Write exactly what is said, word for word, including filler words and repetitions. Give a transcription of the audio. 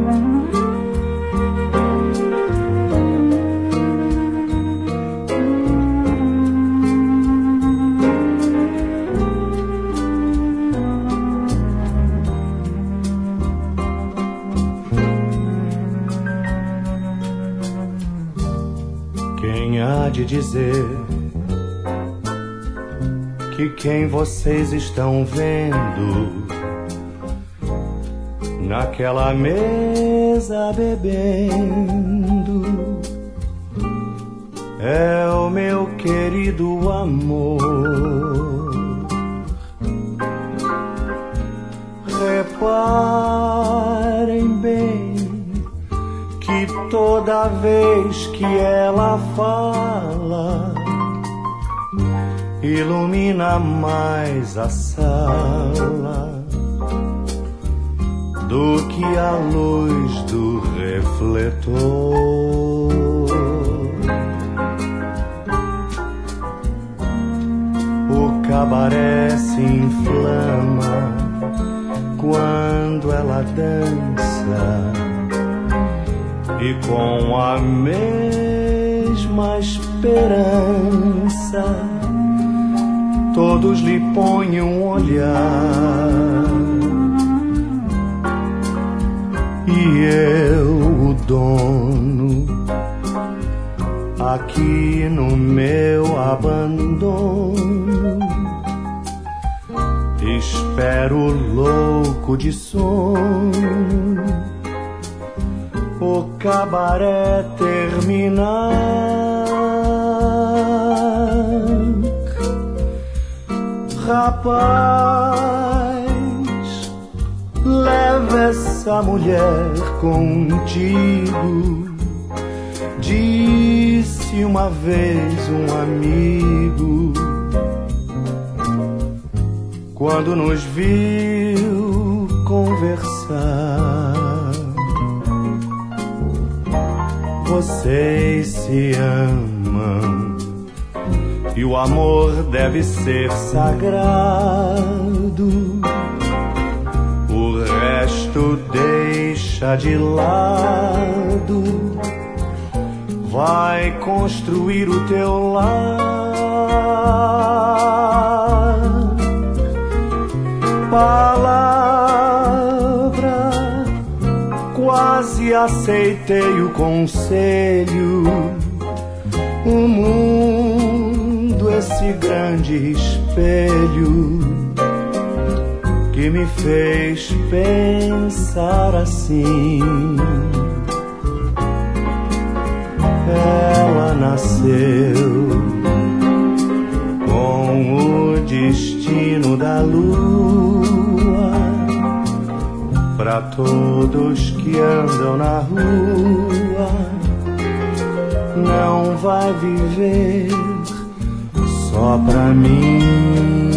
Quem há de dizer que quem vocês estão vendo naquela mesa bebendo é o meu querido amor? Reparem bem que toda vez que ela fala ilumina mais a sala do que a luz do refletor. O cabaré se inflama quando ela dança e com a mesma esperança todos lhe põem um olhar. E eu, o dono, aqui no meu abandono, espero louco de sono o cabaré terminar. Rapaz, leva essa mulher contigo, disse uma vez um amigo, quando nos viu conversar. Vocês se amam e o amor deve ser sagrado, o resto deixa de lado, vai construir o teu lar. Palavra, quase aceitei o conselho. O mundo, esse grande espelho que me fez pensar assim. Ela nasceu com o destino da lua, pra todos que andam na rua. Não vai viver só pra mim.